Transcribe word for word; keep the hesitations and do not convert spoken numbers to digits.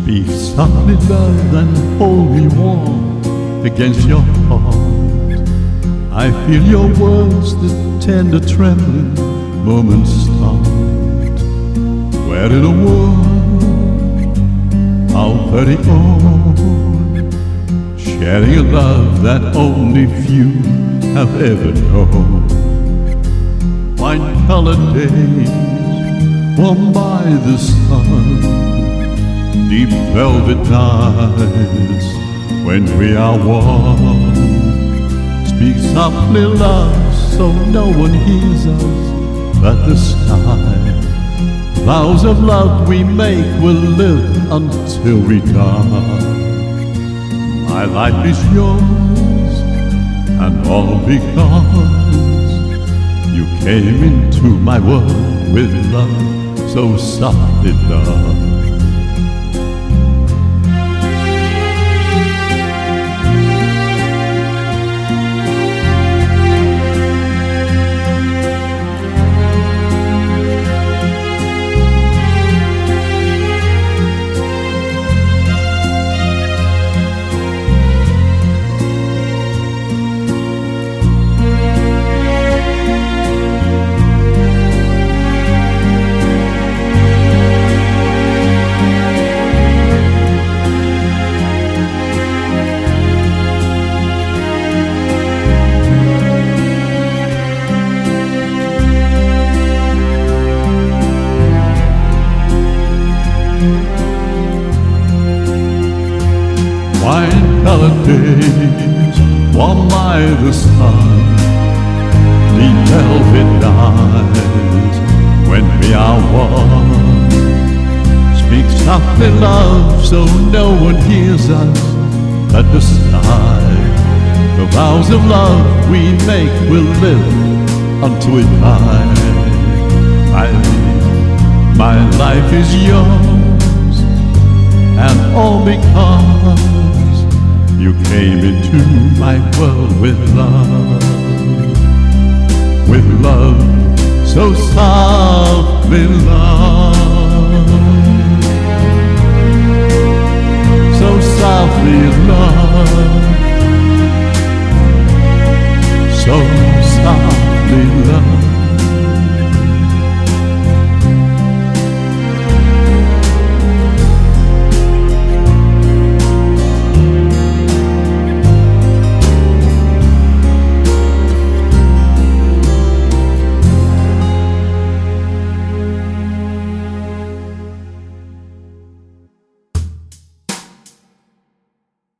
Speak softly, love, and hold me warm against your heart. I feel your words, the tender trembling moments start. Where in the world, our very own, sharing a love that only few have ever known. Wine-colored days warmed by the sun, deep velvet nights when we are one. Speak softly, love, so no one hears us but the sky. Vows of love we make will live until we die. My life is yours, and all because you came into my world with love, so softly, love. Wine-colored days warmed by the sun, deep velvet nights when we are one. Speak softly, love, so no one hears us but the sky. The vows of love we make will live until we die. My, my life is yours, and all because you came into my world with love, with love, so softly, love, so softly, love, so softly, love.